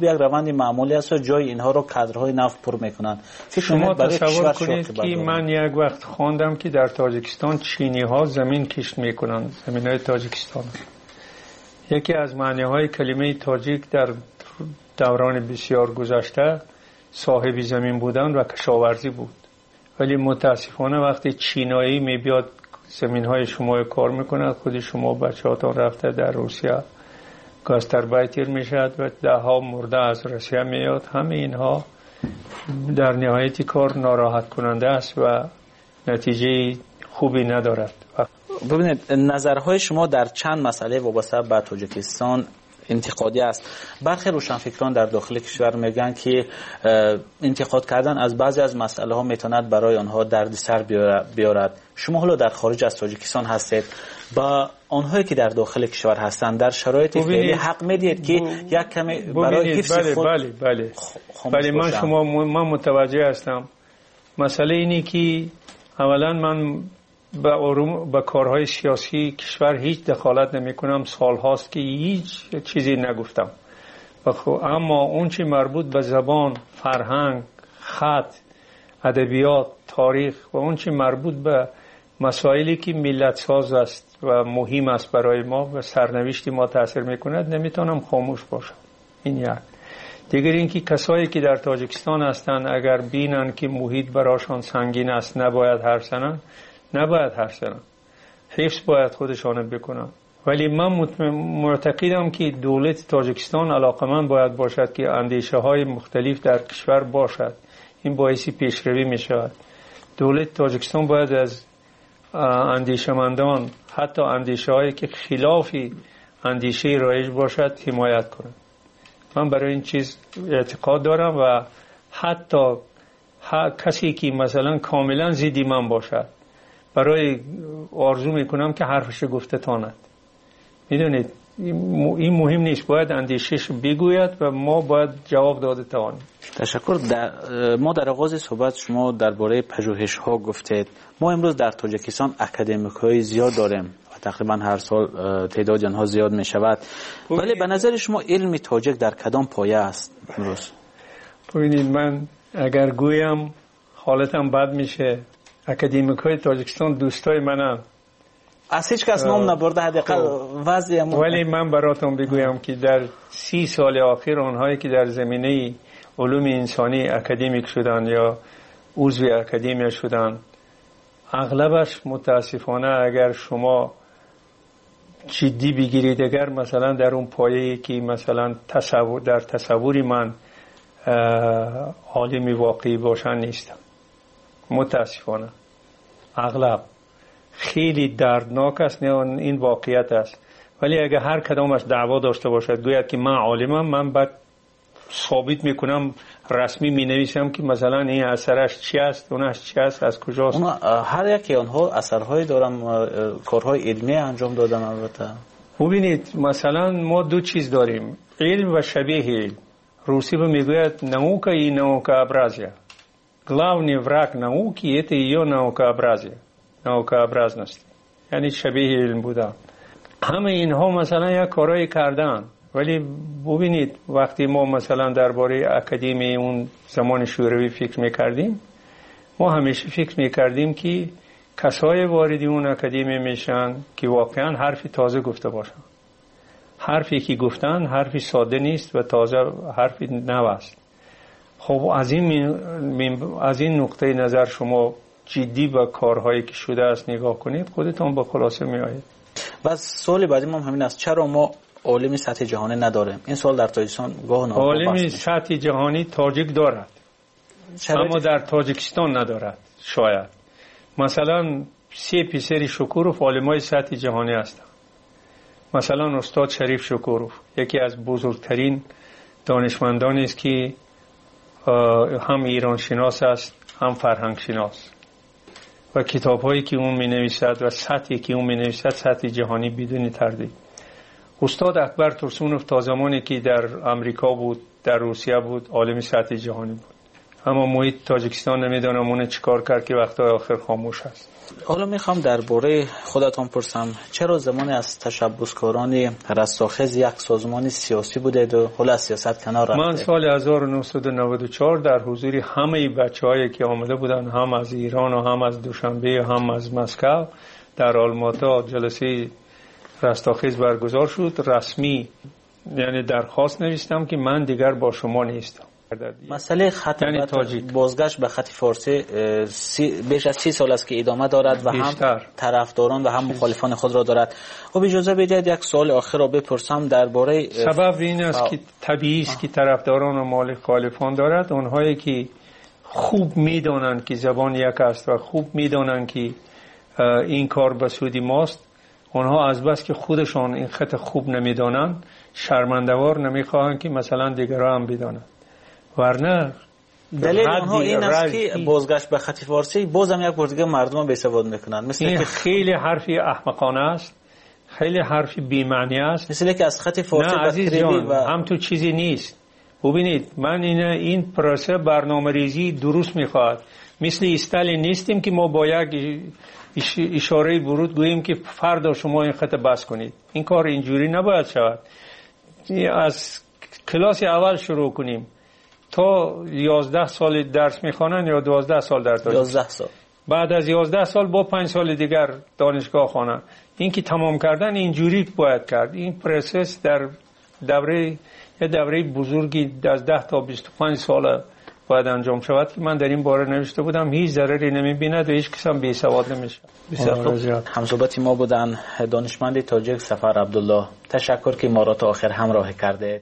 خب یک روند معمولی است و جای اینها رو کادرهای نفت پر میکنن. شما تصور کنید که من یک وقت خواندم که در تاجیکستان چینی ها زمین کشت میکنن، زمین های تاجیکستان. یکی از معنی های کلمه تاجیک در دوران بسیار گذشته صاحب زمین بودن و کشاورزی بود، ولی متاسفانه وقتی چینایی میبیاد زمین های شما کار میکنه، خود شما بچه هاتان رفته در روسیه گاستربایتر میشد و ده ها مرده از روسیه میاد. همه اینها در نهایت کار ناراحت کننده است و نتیجه خوبی ندارد. ببینید نظرهای شما در چند مسئله وابسته به تاجیکستان انتقادی است. برخی روشنفکران در داخل کشور میگن که انتقاد کردن از بعضی از مسئله ها میتواند برای آنها دردسر بیارد. شما حالا در خارج از تاجیکستان هستید، با آنهایی که در داخل کشور هستند در شرایط فعلی حق میدید که یک کمی برای حفظ خود بله من متوجه هستم. مسئله اینی که اولا من با کارهای سیاسی کشور هیچ دخالت نمی کنم، سال هاست که هیچ چیزی نگفتم، اما اون چی مربوط به زبان، فرهنگ، خط، ادبیات، تاریخ و اون چی مربوط به مسائلی که ملت ساز است و مهم است برای ما و سرنوشت ما تاثیر میکند نمیتونم خاموش باشم. این یک. دیگر اینکه کسایی که در تاجیکستان هستند اگر بینن که محیط براشان سنگین است نباید حرف زنن، حفظ باید خودشان بکنن. ولی من معتقدم که دولت تاجیکستان علاقمند باید باشد که اندیشه های مختلف در کشور باشد. این باعث پیشروی می شود. دولت تاجیکستان باید از اندیشمندان، حتی اندیشه هایی که خلاف اندیشه رایج باشد، حمایت کند. من برای این چیز اعتقاد دارم و حتی کسی که مثلا کاملا ضد من باشد برای آرزو میکنم که حرفش گفته تاند. میدونید این مهم نیست، باید اندیشش بگوید و ما باید جواب داده توانیم. تشکر. ما در آغاز صحبت شما درباره پژوهش ها گفتید. ما امروز در تاجیکستان اکادمیک های زیاد داریم و تقریبا هر سال تعداد آنها زیاد می شود، ولی به نظر شما علم تاجیک در کدام پایه است امروز؟ ببینید من اگر گویم حالتم بد میشه. اکادمیک های تاجیکستان دوستای منم، از هیچ کس نام نبرده حداقل وضعیه. ولی من براتون بگویم که در 30 سال اخیر اونهایی که در زمینه علوم انسانی اکادمیک شدن یا عضو اکادمی شدن، اغلبش متاسفانه اگر شما جدی بگیرید، اگر مثلا در اون پایه‌ای که مثلا در تصوری من عالم واقعی باشن نیستم. متاسفانه اغلب خیلی دردناک است، این واقعیت است. ولی اگر هر کدامش دعوا داشته باشد گوید که من عالمم، من بعد ثابت میکنم، رسمی مینویسم که مثلا این اثرش چی است، اونش چی است، از کجاست. هر یکی آنها اثرهای دارن، کارهای علمی انجام دادن. البته ببینید مثلا ما دو چیز داریم، علم و شبیه علم. روسی به میگوید نаука и наукообразие. Главный враг науки – это ее наукообразие, наукообразность. یعنی شبیه علم بودن. همه اینها مثلا یک کارایی کردن، ولی ببینید وقتی ما مثلا درباره اکادمی اون زمان شوروی فکر میکردیم، ما همیشه فکر میکردیم که کسای واردی اون اکادمی میشن که واقعا حرفی تازه گفته باشن. حرفی که گفتن حرفی ساده نیست و تازه حرفی نو است. خب از این نقطه نظر شما جدی با کارهایی که شده است نگاه کنید، خودتون با خلاصه میایید. و سوال بعدی ما همین است، چرا ما عالم سطح جهانی نداریم؟ این سوال در تاجیکستان گاه ناگاه عالم سطح جهانی تاجیک دارد، اما در تاجیکستان ندارد. شاید مثلا 3 پسر شکوروف عالمای سطح جهانی هستند. مثلا استاد شریف شکوروف یکی از بزرگترین دانشمندانی است که هم ایران شناس است هم فرهنگ شناس و کتاب‌هایی که اون می‌نویسد و سطحی که اون می‌نویسد سطح جهانی بدون تردید. استاد اکبر ترسونوف تا زمانی که در امریکا بود، در روسیه بود، عالم سطح جهانی بود. اما محیط تاجیکستان نمیدونم اون چیکار کرد که وقتای آخر خاموش است. حالا میخوام درباره خودتون پرسم، چرا زمانی از تشبسکاران رستاخیز یک سازمان سیاسی بودید و حالا از سیاست کنار رفتید؟ من سال 1994 در حضور همه بچه‌هایی که آمده بودن، هم از ایران و هم از دوشنبه و هم از مسکو، در آلماتا جلسه رستاخیز برگزار شد. رسمی یعنی درخواست نوشتم که من دیگر با شما نیستم. مسئله خط یعنی بازگشت به خط فارسی بیش از 30 سال است که ادامه دارد و بیشتر. هم طرفداران و هم مخالفان خود را دارد. خب اجازه بدید یک سوال آخر را بپرسم درباره سبب این است که طبیعی است که طرفداران و مخالفان دارد. اونهایی که خوب میدونن که زبان یک است و خوب میدونن که این کار به سود ماست، اونها از بس که خودشان این خط خوب نمیدونن شرمنده‌وار نمیخواهند که مثلا دیگران هم بدونن. ورنه دلیل اونها این است که بازگشت به خط فارسی بازم یک بار دیگه مردم بی سواد میکنن. این که خیلی حرفی احمقانه است، خیلی حرفی بی معنی است. مثل که از خط فارسی نه عزیز جان، هم تو چیزی نیست. ببینید من این پروسه برنامه‌ریزی درست میخواد. مثل استالین نیستیم که ما با یک اشاره ورود گوییم که فردا شما این خط بس کنید. این کار اینجوری نباید شود. از کلاس اول شروع کنیم تا 11 سال درس میخوانن یا 12 سال در تاجیک. 11 سال. بعد از 11 سال با 5 سال دیگر دانشگاه خوانن. این که تمام کردن اینجوری باید کرد. این پروسس در دوره بزرگی از 10 تا 25 سال باید انجام شود که من در این باره نوشته بودم. هیچ ضرری نمیبیند و هیچ کس هم بی سواد نمیشه. همصحبت ما بودن دانشمند تاجیک سفر عبدالله. تشکر که ما را تا آخر همراه کرده.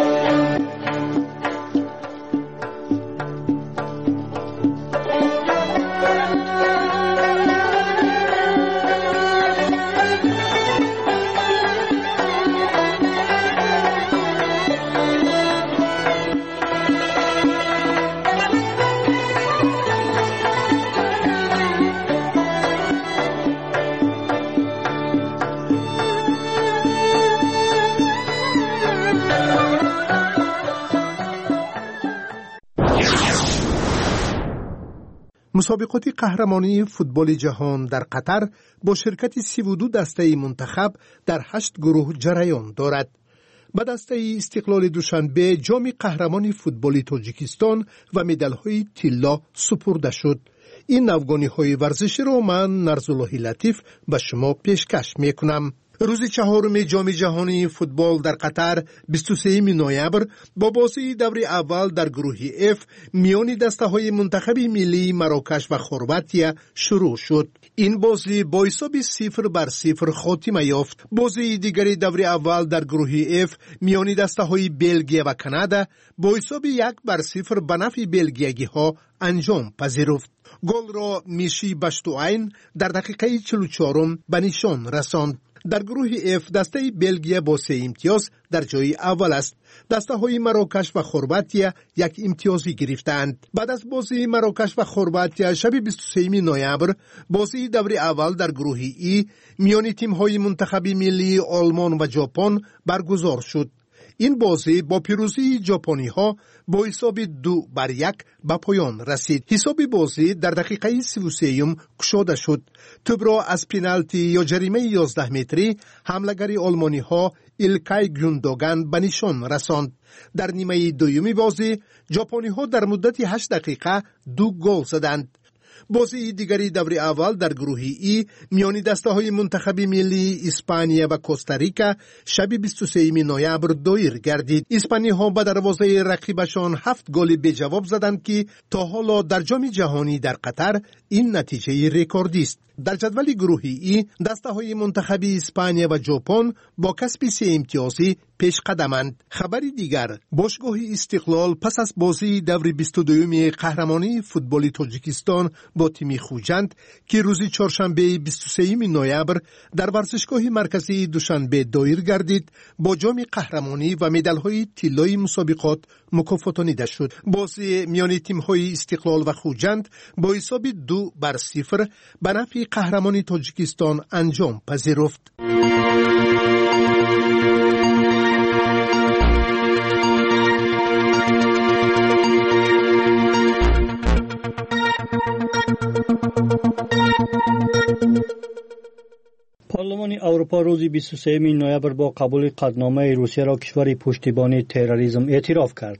مسابقات قهرمانی فوتبال جهان در قطر با شرکت 32 دسته منتخب در 8 گروه جریان دارد. به دسته استقلال دوشنبه جام قهرمانی فوتبال تاجیکستان و مدال‌های طلا سپرده شد. این نوگانی‌های ورزشی را من نرزالله لطیف به شما پیشکش می‌کنم. روز چهارم جام جهانی فوتبال در قطر 23 نوامبر با بازی دور اول در گروه F میان دسته‌های منتخب ملی مراکش و خرواطیه شروع شد. این بازی با حساب 0-0 خاتمه یافت. بازی دیگری دور اول در گروه F میان دسته‌های بلژیک و کانادا با حساب 1-0 به نفع بلژیکی‌ها انجام پذیرفت. گل را میشی بشتوین در دقیقه 44 به نشان رساند. در گروه F دسته بلژیک با 3 امتیاز در جای اول است. دسته های مراکش و خرواطیه 1 امتیازی گرفتند. بعد از بازی مراکش و خرواطیه شب 23 نوامبر بازی دور اول در گروه E میان تیم های منتخب ملی آلمان و ژاپن برگزار شد. این بازی با پیروزی ژاپنی ها با حساب 2-1 به پایان رسید. حساب بازی در دقیقه 33 گشوده شد. توپ را از پنالتی یا جریمه 11 متری حمله‌گر آلمانی ها ایلکای گوندوگان به نشان رساند. در نیمه دوم بازی ژاپنی ها در مدت 8 دقیقه 2 گل زدند. بازی دیگری دور اول در گروه ای میان دسته های منتخب ملی اسپانیا و کوستاریکا شب 23 نوامبر دایر گردید. اسپانی ها به دروازه رقیبشان 7 گل به جواب زدند که تا حالا در جام جهانی در قطر این نتیجه رکوردی است. در جدول گروهی ای دسته های منتخب اسپانیا و ژاپن با کسب 3 امتیازی پیش قدمند. خبری دیگر، باشگاه استقلال پس از بازی دور 22 قهرمانی فوتبال تاجیکستان با تیم خوجند که روز چهارشنبه 23 نوامبر در ورزشگاه مرکزی دوشنبه دایر گردید با جام قهرمانی و مدال‌های طلایی مسابقات مکافاتانیده شد. بازی میان تیم‌های استقلال و خوجند با حساب 2-0 به نفع قهرمانی تاجیکستان انجام پذیرفت. اروپا روز 23 نوامبر با قبول قطعنامه روسیه را کشور پشتیبانی تروریسم اعتراف کرد.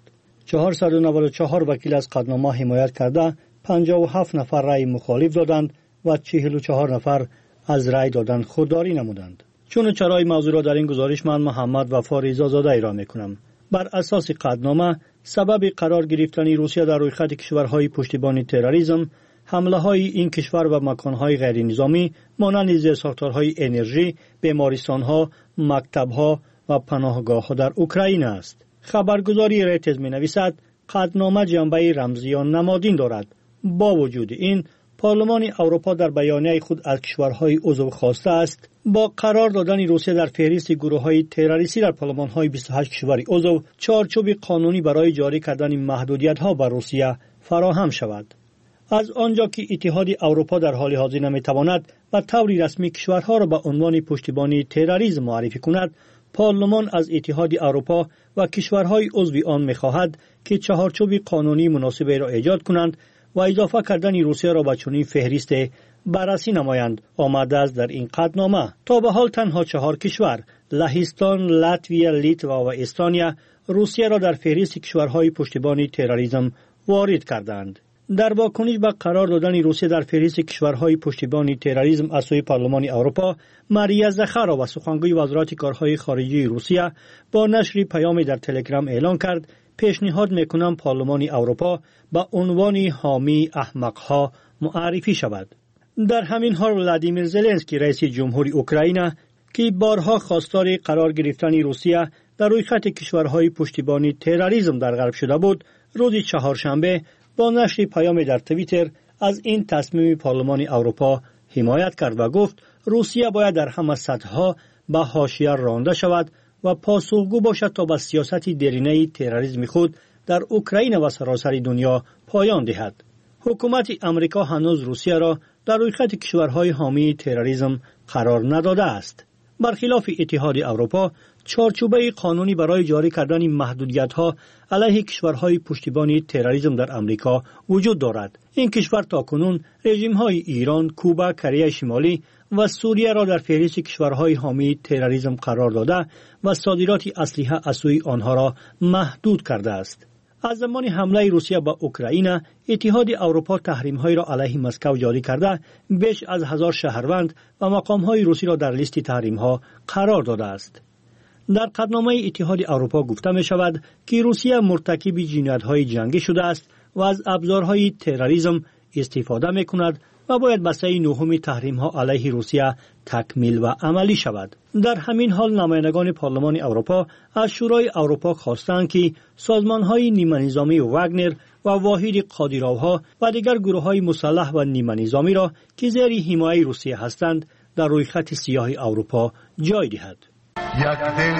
494 وکیل از قطعنامه حمایت کرده 57 نفر رأی مخالف دادند و 44 نفر از رأی دادن خودداری نمودند. چون چرای موضوع را در این گزارش من محمد وفا رضازاده ارائه می‌کنم. بر اساس قطعنامه سبب قرار گرفتن روسیه در رویخط کشورهای پشتیبانی تروریسم حمله های این کشور و مکانهای غیر نظامی مانند زیرساختارهای انرژی، بیمارستانها، مکتبها و پناهگاه‌ها در اوکراین است. خبرگزاری ریترز می‌نویسد قطعنامه جنبه رمزی یا نمادین دارد. با وجود این پارلمان اروپا در بیانیه خود از کشورهای عضو خواسته است با قرار دادن روسیه در فهرست گروه‌های تروریستی در پارلمان‌های 28 کشور عضو چارچوب قانونی برای جاری کردن محدودیت‌ها بر روسیه فراهم شود. از آنجا که اتحاد اروپا در حال حاضر نمی‌تواند به طور رسمی کشورها را به عنوان پشتیبانی تروریسم معرفی کند، پارلمان از اتحاد اروپا و کشورهای عضو آن می‌خواهد که چارچوب قانونی مناسبی را ایجاد کنند و اضافه کردن روسیه را به چنین فهرست بررسی نمایند. آمده است در این قطعنامه تا به حال تنها 4 کشور لهستان، لاتویا، لیتوا و استونیا روسیه را در فهرست کشورهای پشتیبانی تروریسم وارد کردند. در واکنش به قرار دادن روسیه در فهرست کشورهای پشتیبانی تروریسم از سوی پارلمان اروپا، ماریا زخاروا سخنگوی وزارت کارهای خارجه روسیه با نشر پیامی در تلگرام اعلان کرد پیشنهاد میکنم پارلمان اروپا با عنوان حامی احمقها معرفی شود. در همین حال ولادیمیر زلنسکی رئیس جمهوری اوکراین که بارها خواستار قرار گرفتن روسیه در روی خط کشورهای پشتیبانی تروریسم در غرب شده بود، روز چهارشنبه با نشر پیامی در توییتر از این تصمیم پارلمان اروپا حمایت کرد و گفت روسیه باید در همه سطح‌ها به حاشیه رانده شود و پاسخگو باشد تا به سیاست دیرینه تروریسم خود در اوکراین و سراسر دنیا پایان دهد. حکومت امریکا هنوز روسیه را در روی خط کشورهای حامی تروریسم قرار نداده است. برخلاف اتحاد اروپا، چارچوبه قانونی برای جاری کردن محدودیت‌ها علیه کشورهای پشتیبانی تروریسم در امریکا وجود دارد. این کشور تاکنون رژیم‌های ایران، کوبا، کره شمالی و سوریه را در فهرست کشورهای حامی تروریسم قرار داده و صادرات اسلحه از سوی آنها را محدود کرده است. از زمان حمله روسیه به اوکراین، اتحاد اروپا تحریم‌های را علیه مسکو جاری کرده، بیش از 1000 شهروند و مقام‌های روسی را در لیست تحریم‌ها قرار داده است. در قطعنامه اتحاد اروپا گفته می شود که روسیه مرتکب جنایت‌های جنگی شده است و از ابزارهای تروریسم استفاده می کند و باید بسته نهم تحریم‌ها علیه روسیه تکمیل و عملی شود. در همین حال نمایندگان پارلمان اروپا از شورای اروپا خواستند که سازمان‌های نیمه نظامی واگنر و واحد قادیروها و دیگر گروه‌های مسلح و نیمه نظامی را که زیر حمایت روسیه هستند در روی خط سیاه اروپا جای دهد. یک دل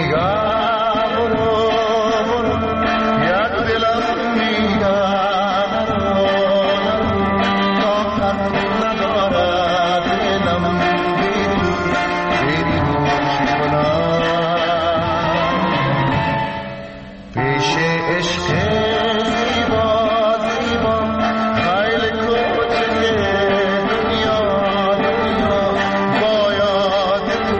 میگم یک دلم میگم طاقت ندارد دلم بی تو چی کنم پیش عشق زیبا زیبا خیل کوچک دنیا باید تو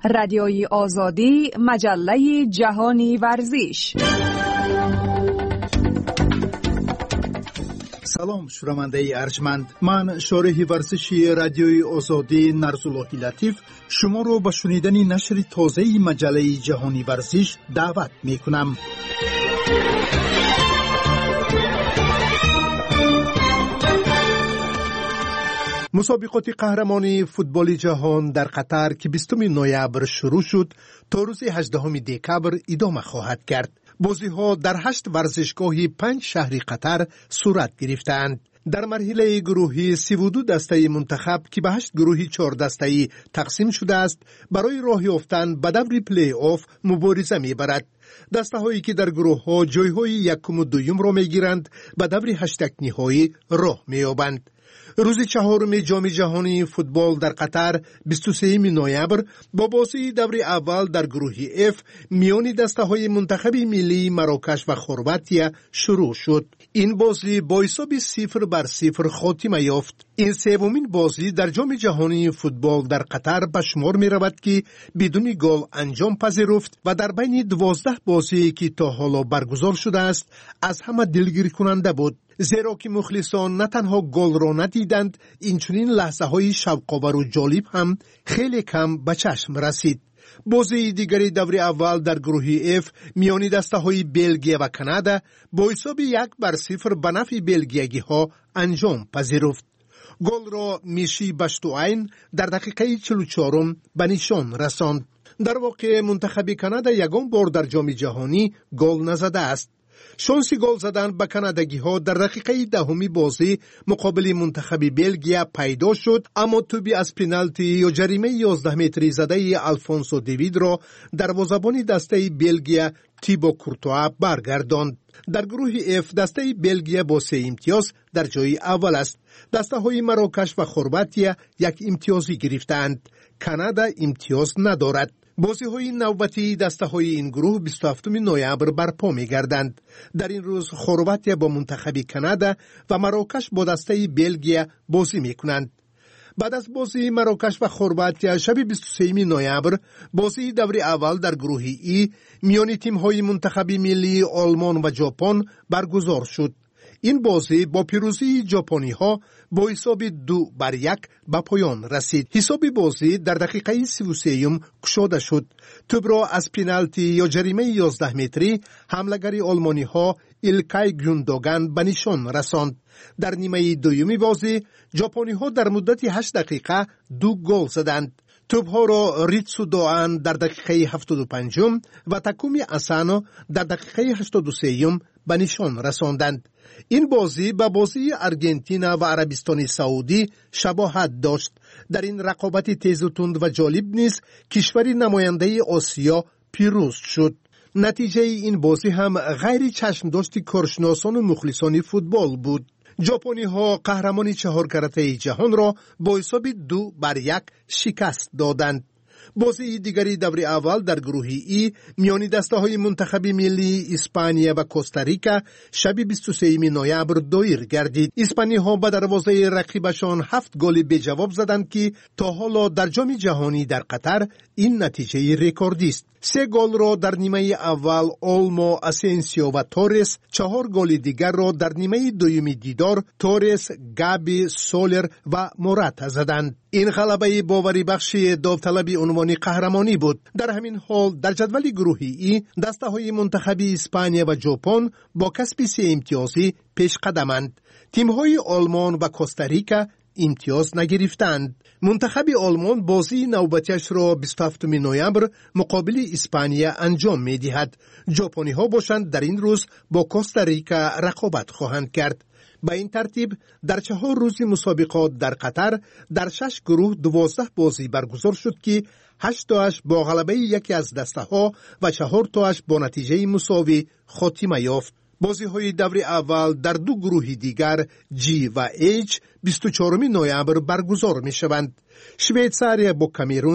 رادیوی آزادی، مجله جهانی ورزش. سلام شنونده ارجمند، من شارح ورزشی رادیوی آزادی نرزاللهی لطیف شما رو به شنیدن نشر تازه مجله جهانی ورزش دعوت می کنم. مسابقات قهرمانی فوتبال جهان در قطر که 20 نوامبر شروع شد تا روز 18 دکبر ادامه خواهد کرد. بازی‌ها در 8 ورزشگاه 5 شهر قطر صورت گرفتند. در مرحله گروهی 32 دسته منتخب که به 8 گروه 4 دسته‌ای تقسیم شده است برای راه یافتن به دور پلی آف مبارزه می‌برد. دسته‌هایی که در گروه‌ها جای‌های یکم و دوم را می‌گیرند به دور 8 نهایی راه می‌یابند. روز 4 جام جهانی فوتبال در قطر 23 نوامبر با بازی دور اول در گروه F میان دسته‌های منتخب ملی مراکش و کرواتی شروع شد. این بازی با حساب 0-0 خاتمه یافت. این سومین بازی در جام جهانی فوتبال در قطر به شمار می رود که بدون گل انجام پذیرفت و در بین 12 بازی که تا حالا برگزار شده است از همه دلگیر کننده بود. زیرا که مخلصان نه تنها گل را ندیدند، اینچنین لحظه های شوق‌آور و جالب هم خیلی کم به چشم رسید. بازی دیگری دور اول در گروه F میان دسته‌های بلژیک و کانادا با حساب 1-0 به نفع بلژیکی‌ها انجام پذیرفت. گل را میشی بشتوین در دقیقه 44 به نشان رساند. در واقع منتخب کانادا یگان بار در جام جهانی گل نزده است. شانسی گل زدن به کانادایی‌ها در دقیقه 10 بازی مقابل منتخب بلژیک پیدا شد، اما توپی از پنالتی یا جریمه 11 متری زده آلفونسو دیوید را دروازه‌بان دسته بلژیک تیبو کورتوا برگرداند. در گروه F دسته بلژیک با 3 امتیاز در جای اول است. دسته‌های مراکش و کرواتی 1 امتیازی گرفتند. کانادا امتیاز ندارد. بازی‌های نوبتی دسته‌های این گروه 27 نوامبر برپا می‌گردند. در این روز کرواتی با منتخب کانادا و مراکش با دسته بلژیک بازی می‌کنند. بعد از بازی مراکش و کرواتی شب 23 نوامبر بازی دور اول در گروه ای میان تیم‌های منتخب ملی آلمان و ژاپن برگزار شد. این بازی با پیروزی ژاپنی‌ها با حساب 2-1 به پایان رسید. حساب بازی در دقیقه 33 گشوده شد. توپ را از پنالتی یا جریمه 11 متری حمله‌گر آلمانی‌ها ایلکای گوندوگان به نشان رساند. در نیمه دوم بازی ژاپنی‌ها در مدت 8 دقیقه 2 گل زدند. توپ‌ها را ریتسو دوان در دقیقه 75 و تاکومی آسانو در دقیقه 83 به نشان رساندند. این بازی با بازی ارژانتین و عربستان سعودی شباهت داشت. در این رقابت تیز و تند و جالب نیز کشور نماینده آسیا پیروز شد. نتیجه این بازی هم غیر چشم داشت کارشناسان و مخلصان فوتبال بود. ژاپنی‌ها قهرمان 4 کرته جهان را با حساب 2-1 شکست دادند. بازی دیگری دور اول در گروه ای میان دسته‌های منتخب ملی اسپانیا و کوستاریکا شب 23 نوامبر دایر گردید. اسپانی‌ها به دروازه رقیبشان 7 گل به جواب زدند که تا حالا در جام جهانی در قطر این نتیجه رکوردی است. 3 گل را در نیمه اول اولمو، اسنسیو و تورس، 4 گل دیگر را در نیمه دوم دیدار، تورس، گابی، سولر و موراتا زدند. این غلبه باوری بخش داوطلب عنوان قهرمانی بود. در همین حال در جدول گروهی ای دسته‌های منتخب اسپانیا و ژاپن با کسب 3 امتیازی پیش قدمند. تیم‌های آلمان و کوستاریکا امتیاز نگرفتند. منتخب آلمان بازی نوبتیش را 27 نوامبر مقابل اسپانیا انجام می‌دهد. ژاپنی‌ها باشند در این روز با کوستاریکا رقابت خواهند کرد. به این ترتیب در 4 روز مسابقات در قطر در 6 گروه 12 بازی برگزار شد که 8 تاش با غلبه یکی از دسته‌ها و 4 تاش با نتیجه مساوی خاتمه یافت. بازی‌های دور اول در 2 گروه دیگر G و H 24 نوامبر برگزار می‌شوند. شویتزاریا با کامرون،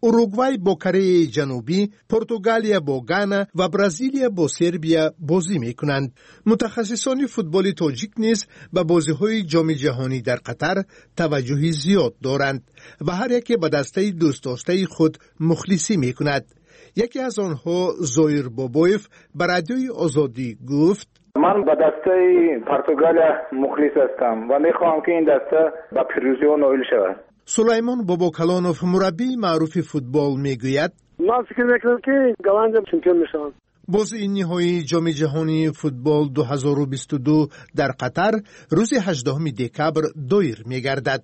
اوروگوای با کره جنوبی، پرتغالیا با گانا و برزیلیا با سربیا بازی میکنند. متخصصان فوتبال تاجیک نیز به بازی‌های جام جهانی در قطر توجهی زیاد دارند و هر یک به دسته دوست داشته خود مخلصی میکند. یکی از آنها زایر بابایف به رادیوی آزادی گفت: من به دسته پرتغالیا مخلص هستم و میخواهم که این دسته به پیروزی نائل شود. سلیمان باباکلانوف مربی معروف فوتبال میگوید: من فکر میکنم که گلند چمپیون میشن. بازی نهایی جام جهانی فوتبال 2022 در قطر روز 18 دکبر دایر میگردد.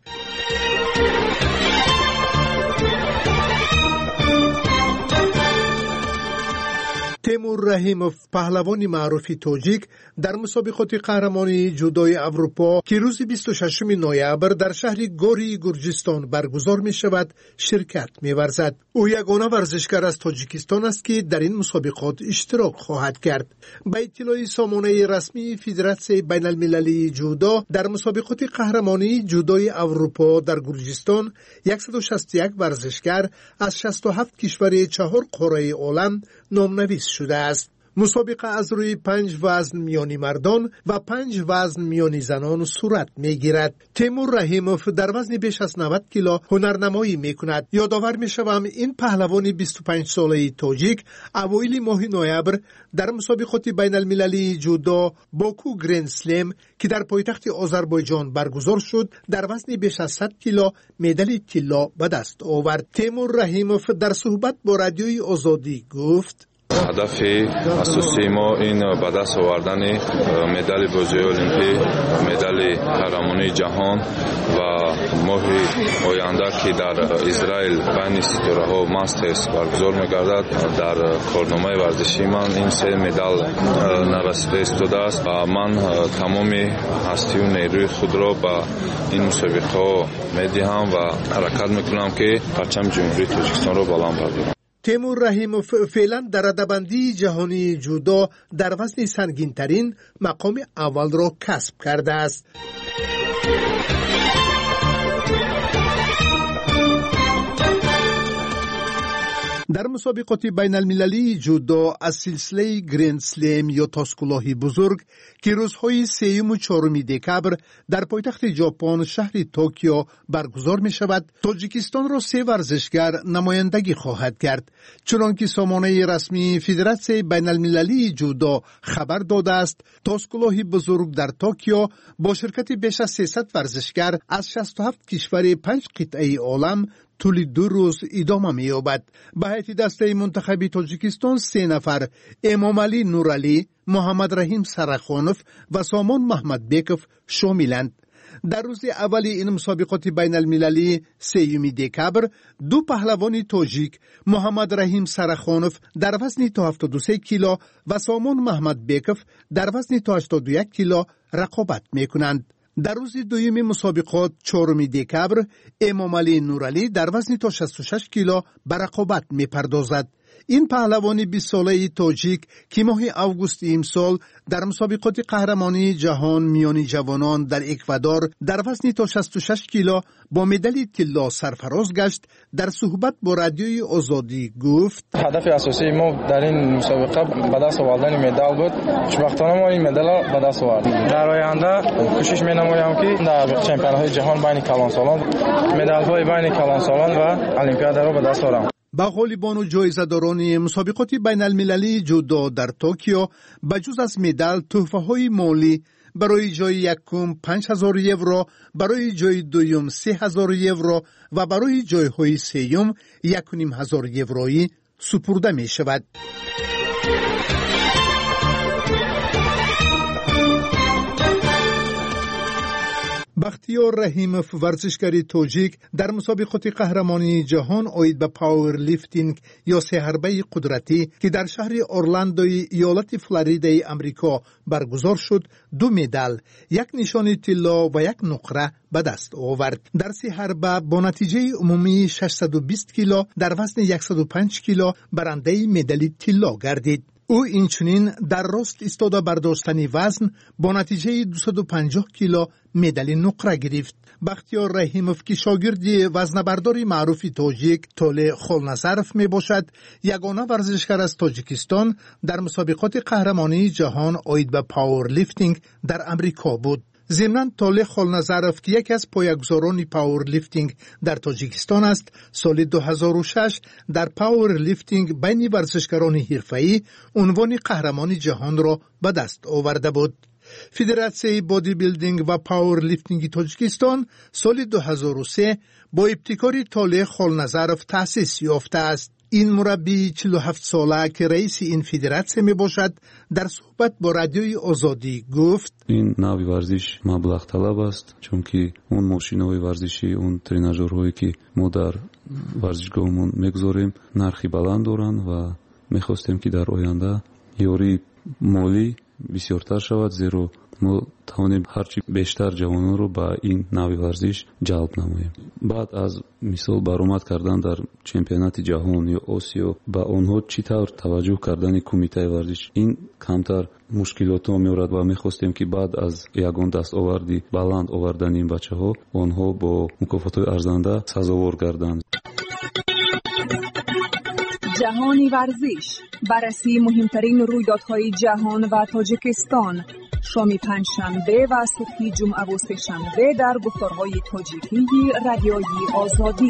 تیمور رحیموف پهلوان معروف تاجیک در مسابقات قهرمانی جودوی اروپا که روز 26 نوامبر در شهر گوری گرجستان برگزار می شود شرکت می ورزد. او یگانه ورزشکار از تاجیکستان است که در این مسابقات اشتراک خواهد کرد. به اطلاع سامانه رسمی فدراسیون بین المللی جودو، در مسابقات قهرمانی جودوی اروپا در گرجستان 161 ورزشکار از 67 کشور 4 قاره عالم نامنویس شده است. مسابقه از روی 5 وزن میانی مردان و 5 وزن میانی زنان صورت میگیرد. تیمور رحیموف در وزن بیش از 90 کیلو هنرنمایی میکند. یادآور میشوم این پهلوان 25 ساله تاجیک اوایل ماه نوامبر در مسابقات بین المللی جودو باکو گرند سلم که در پایتخت آذربایجان برگزار شد در وزن بیش از 100 کیلو مدال طلا به دست آورد. تیمور رحیموف در صحبت با رادیوی آزادی گفت: هدف اساسی ما این به دست آوردن مدال بازی المپیک، مدال قهرمانی جهان و ماه آینده که در اسرائیل بین ستاره‌ها ماسترز برگزار می‌گردد. در کارنامه ورزشی من این 3 مدال نصیب شده است و من تمام هستی و نیروی خود را به این مسابقه می‌دهم و حرکت می‌کنم که پرچم جمهوری تاجیکستان را بلند بردارم. تیمور رحیموف فعلا در رده‌بندی جهانی جودو در وزن سنگین‌ترین مقام اول را کسب کرده است. در مسابقات بین المللی جودو از سلسله گرند سلم یا تاسکلاهی بزرگ که روزهای 3 و 4 دکبر در پایتخت ژاپن شهر توکیو برگزار می شود، تاجیکستان را 3 ورزشکار نمایندگی خواهد کرد. چنانکه سامانه رسمی فدراسیون بین المللی جودو خبر داده است، تاسکلاهی بزرگ در توکیو با شرکت بیش از 300 ورزشکار از 67 کشور 5 قطعه عالم طول 2 روز ادامه می‌یابد. به هیئت دسته منتخب تاجیکستان 3 نفر امامعلی نورعلی، محمد رحیم سرخانوف و سامان محمد بیکوف شاملند. در روز اول این مسابقات بین المللی 3 دکبر 2 پهلوان تاجیک محمد رحیم سرخانوف در وزن تا 73 کیلو و سامان محمد بیکوف در وزن تا 81 کیلو رقابت می‌کنند. در روز دوم مسابقات 4 دکبر امامعلی نورعلی در وزن تا 66 کیلو به رقابت می‌پردازد. این پهلوان 20 ساله تاجیک که ماه اوگوست امسال در مسابقات قهرمانی جهان میانی جوانان در اکوادور در وزن تا 66 کیلو با مدال طلا سرفراز گشت، در صحبت با رادیوی آزادی گفت: هدف اساسی ما در این مسابقه به دست آوردن مدال بود. خوشبختانه ما این مدال به دست آوردیم. در آینده کوشش می‌نمایم که در چمپیون‌های جهان بین کلانسالان مدال‌های بین کلانسالان و المپیاد را به دست آورم. با غالبان و جایزه‌داران مسابقات بین المللی جودو در توکیو بجز از مدال تحفه‌های مالی برای جای یکم 5000 یورو، برای جای دوم 3000 یورو و برای جای‌های سوم 1500 یورویی سپرده می شود. بختیار رحیموف ورزشکار تاجیک در مسابقات قهرمانی جهان آید به پاور لیفتینگ یا 3 حربه قدرتی که در شهر اورلاندوی ایالت فلوریدای امریکا برگزار شد 2 مدال، 1 نشان طلا و 1 نقره به دست آورد. در 3 حربه با نتیجه عمومی 620 کیلو در وزن 105 کیلو برنده مدال طلا گردید. او اینچنین در راست ایستاده برداشتن وزن با نتیجه 250 کیلو مدال نقره گرفت. بختیار رحیموف که شاگرد وزنه‌برداری معروف تاجیک توله خولنظرف می باشد، یگانه ورزشکار از تاجیکستان در مسابقات قهرمانی جهان آید به پاور لیفتینگ در امریکا بود. ضمناً توله خولنظرف که یکی از پایه‌گذاران پاور لیفتینگ در تاجیکستان است، سال 2006 در پاور لیفتینگ بین ورزشکاران حرفه‌ای عنوان قهرمان جهان را به دست آورده بود. فدراسیون بادی بیلدینگ و پاور لیفتینگ تاجیکستان سال 2003 با ابتکار توله خولنظرف تأسیس یافته است. این مربی 47 ساله که رئیس این فدراسیون می باشد در صحبت با رادیوی آزادی گفت: این نوع ورزش مبلغ طلب است، چون که اون ماشین‌های ورزشی، اون تریناژورهایی که ما در ورزشگاهمون میگذاریم نرخی بلند دارند و میخواستیم که در آینده یاری مالی بسیارتر شود، زیرا ما توانیم هرچی بیشتر جوانان رو به این نوع ورزش جلب نماییم. بعد از مثال برآمد کردن در چمپیونات جهان یا آسیا به آنها چطور توجه کردن کمیته ورزش، این کمتر مشکلات ها میارد و میخواستیم که بعد از یگان دستاوردی بلند آوردن این بچه ها آنها با مکافات های ارزنده سزاوار گردند. جهانی ورزش، بررسی مهمترین رویدادهای جهان و تاجیکستان، شام پنجشنبه و صبح جمعه و سه‌شنبه در گفتارهای تاجیکی رادیوی آزادی.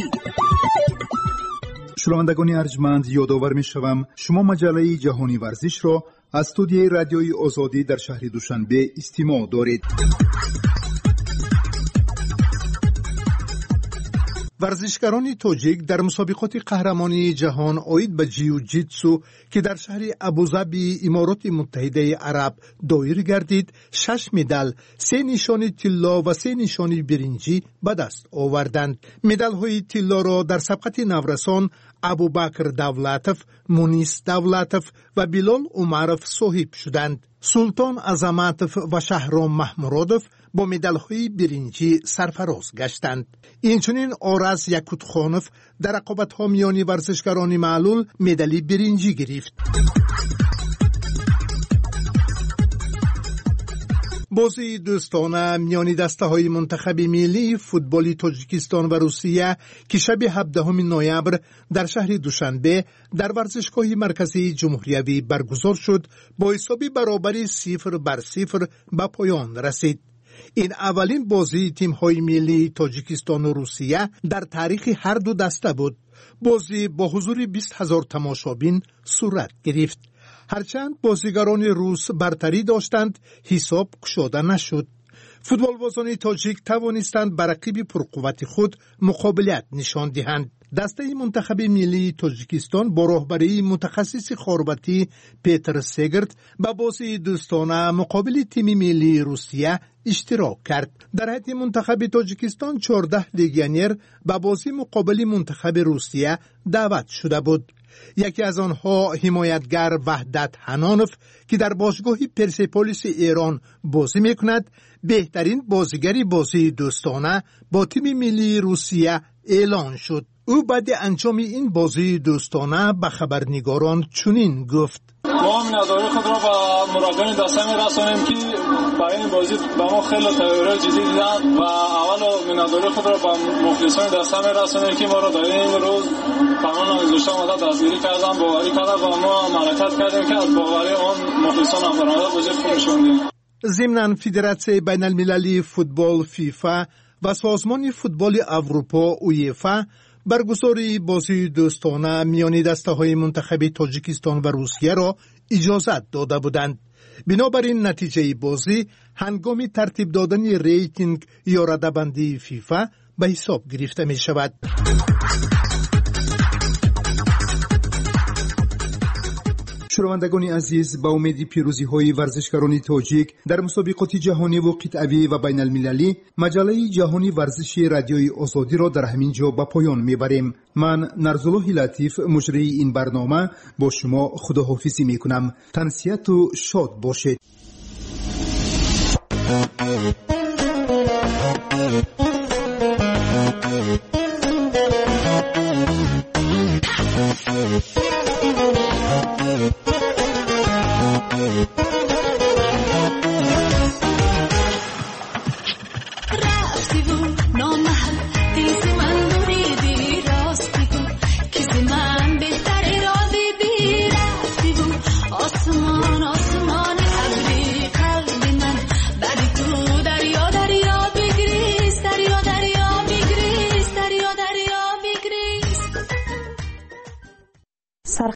شنوندگان ارجمند، یادآور می‌شوم شما مجله جهانی ورزش را از استودیوی رادیوی آزادی در شهر دوشنبه استماع دارید. ورزشکاران تاجیک در مسابقات قهرمانی جهان آید به جیوجیتسو که در شهر ابوظبی امارات متحده عرب دایر گردید 6 مدال، 3 نشان طلا و 3 نشان برنجی به دست آوردند. مدال های طلا را در سبقت نورسان ابوبکر دولتوف، مونیس دولتوف و بلال عمرов صاحب شدند. سلطان عظمتوف و شهرام محمودوف با مدال‌های برنجی سرفراز گشتند. اینچنین آرز یکوتخانوف در رقابت‌ها میان ورزشکاران معلول مدال برنجی گرفت. بازی دوستانه میان دسته‌های منتخب ملی فوتبال تاجیکستان و روسیه که شب 17 نوامبر در شهر دوشنبه در ورزشگاه مرکزی جمهوریوی برگزار شد با حسابی برابری 0-0 به پایان رسید. این اولین بازی تیم‌های ملی تاجیکستان و روسیه در تاریخ هر دو دسته بود. بازی با حضور 20,000 تماشابین صورت گرفت. هرچند بازیگران روس برتری داشتند، حساب گشوده نشد. فوتبالبازان تاجیک توانستند بر رقیب پرقوت خود مقابلت نشان دهند. دسته منتخب ملی تاجیکستان با راهبری متخصص خاربتی پیتر سگرت به بازی دوستانه مقابل تیم ملی روسیه اشتراک کرد. در حیط منتخب تاجیکستان 14 لیگیونر به بازی مقابل منتخب روسیه دعوت شده بود. یکی از آنها حمایتگر وحدت حنانوف که در باشگاه پرسپولیس ایران بازی میکند، بهترین بازیگر بازی دوستانه با تیم ملی روسیه اعلان شد. او بعد انجام این بازی دوستانه به خبرنگاران چنین گفت: ما منظره خود را با مربیان دسته می‌رسانیم که برای این بازی به ما خیلی تیاری جدی دیدن و اول منظره خود را با مخلصان دسته می‌رسانیم که ما را در این روز فرمان نگذاشته مدت دستگیری کردن، باوری کردن و ما معرکت کردیم که از باوری آن مخلصان هم برآمده بازی خوب نشاندیم. ضمناً فدراسیون بین المللی فوتبال فیفا و سازمان فوتبال اروپا اویفا برگزاری بازی دوستانه میان دسته‌های منتخب تاجیکستان و روسیه را اجازت داده بودند. بنابراین نتیجه بازی هنگام ترتیب دادن ریتینگ یا رده‌بندی فیفا به حساب گرفته می شود. شنوندگان عزیز، با امید پیروزی‌های ورزشکاران تاجیک در مسابقات جهانی و قطعی و بین المللی، مجله جهانی ورزشی رادیوی آزادی را در همین جا به پایان میبریم. من نرزالله لطیف مجری این برنامه با شما خداحافظی میکنم. تنسیت و شاد باشید. است.